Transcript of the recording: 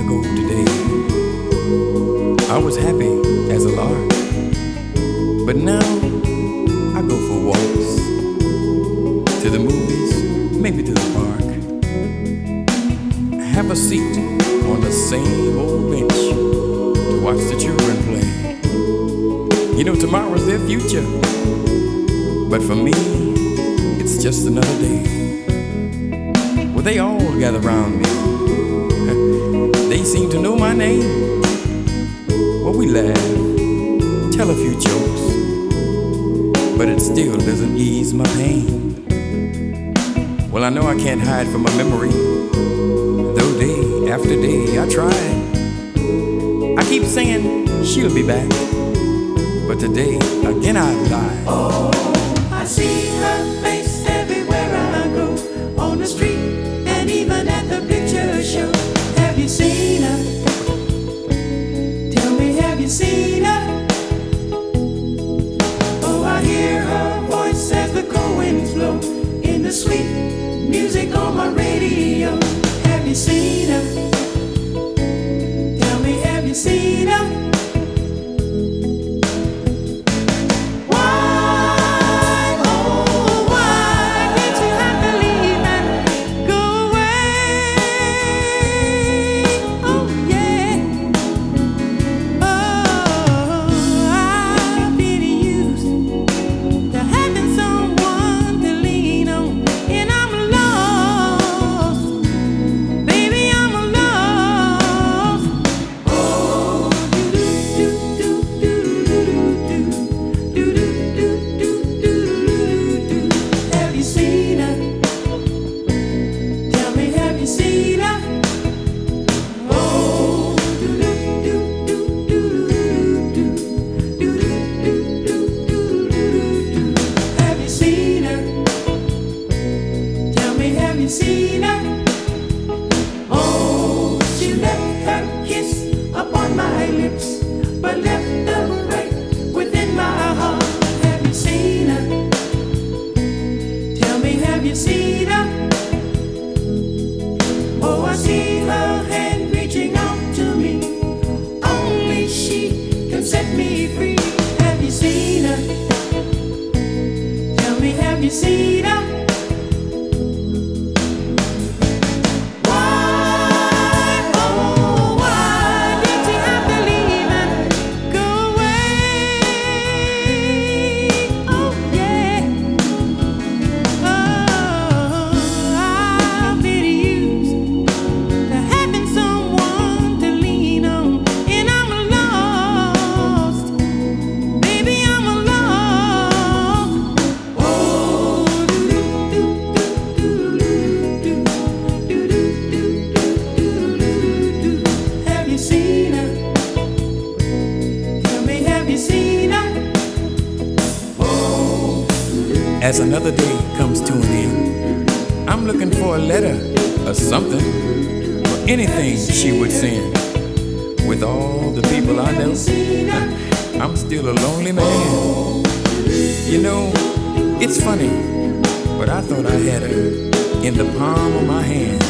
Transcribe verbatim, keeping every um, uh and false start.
ago today, I was happy as a lark, but now I go for walks, to the movies, maybe to the park. Have a seat on the same old bench to watch the children play. You know, tomorrow's their future, but for me, it's just another day. Well, they all gather around me. They seem to know my name. Well, we laugh, tell a few jokes, but it still doesn't ease my pain. Well, I know I can't hide from my memory, though day after day I try. I keep saying she'll be back, but today again I've lied. Oh, I see her face everywhere I go, on the street and even at the picture show. Have you seen her? Tell me, have you seen her? Oh, I hear her voice as the cold winds blow in the sweet music on my radio. Have you seen her? Tell me, have you seen her? But left the break within my heart. Have you seen her? Tell me, have you seen her? Oh, I see her hand reaching out to me. Only she can set me free. Have you seen her? Tell me, have you seen her? As another day comes to an end, I'm looking for a letter or something, or anything she would send. With all the people I know, I'm still a lonely man. You know, it's funny, but I thought I had her in the palm of my hand.